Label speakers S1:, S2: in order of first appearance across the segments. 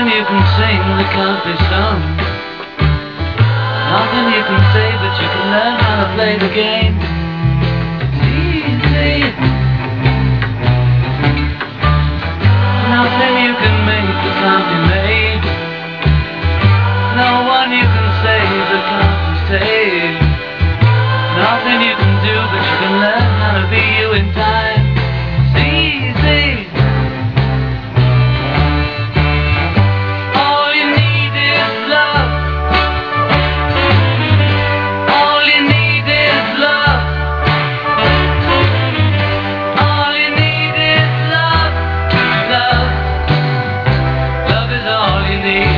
S1: Nothing you can sing that can't be sung. Nothing you can say, but you can learn how to play the game. It's easy. Nothing you can make that can't be made. No one you can save that can't be saved. Nothing you can do, but you can learn how to be you in time. It's easy. All you need is love. All you need is love. All you need is love. Love. Love is all you need.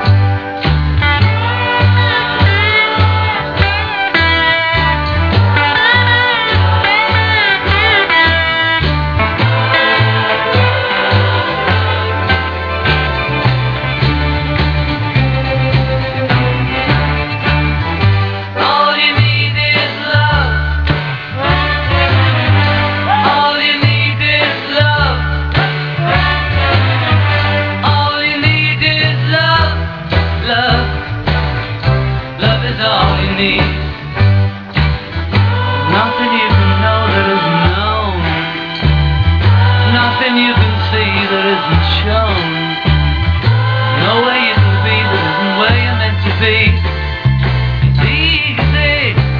S1: Nothing you can know that isn't known. Nothing you can see that isn't shown. No way you can be that isn't where you're meant to be. It's easy.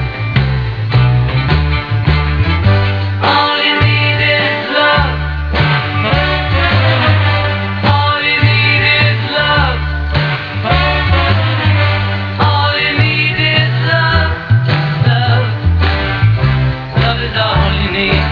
S1: All you need is love. All you need is love. All you need is love. Love. Love is all you need.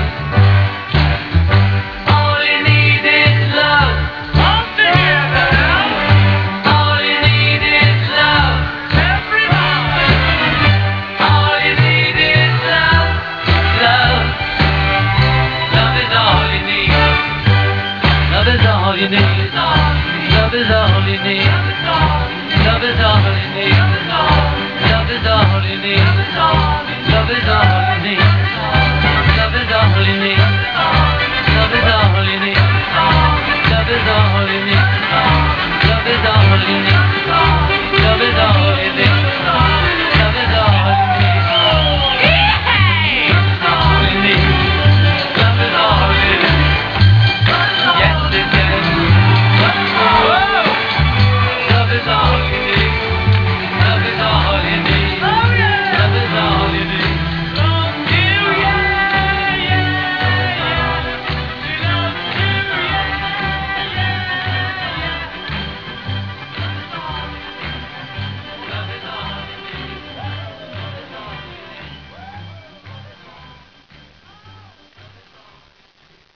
S1: All you need is love. All together. All you need is love. Everybody. All you need is love. Love. Love is all you need. Love is all you need. Love is all you need. Love is all you need. Love is all you need. Love is all you need. Love is all you need. Love is all you need. Love is